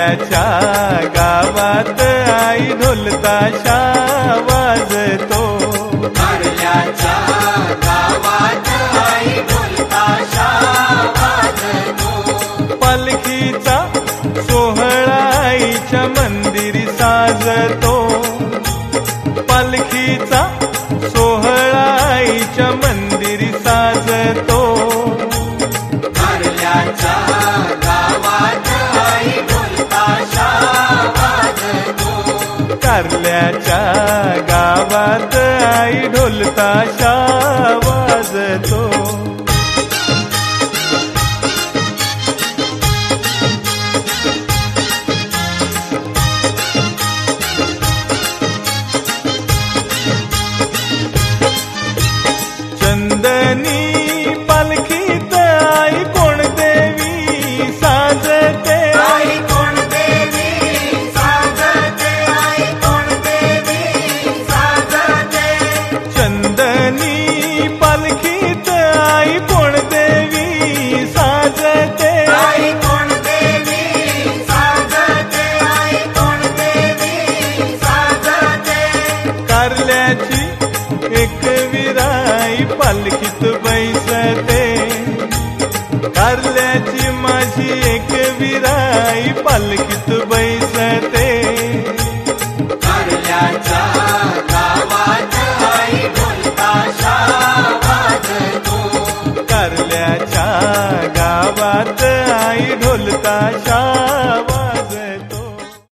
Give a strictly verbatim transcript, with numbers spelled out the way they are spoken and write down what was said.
कारल्याच्या गावात आई ढोल ताशा वाजतो. कारल्याच्या गावात आई ढोल ताशा वाजतो. पालखीचा सोहळा आईच्या मंदिरी साजतो. पालखीचा सोहळा आईच्या मंदिरी साजतो. कारल्याच्या गावात आई ढोल ताशा वाजतो. कारल्याच्या गावात आई ढोल ताशा वाजतो. चंदनी पालखीत आई कोण देवी साजते. आई कोण देवी साजते. आई कोण देवी साजते. चंदनी पालखीत आई कोण देवी साजते. आई कोण देवी साजते. आई कोण देवी साजते. कारल्याची एक विराई पालखीत बैसते. कारल्याची माझी एक विराई पालखीत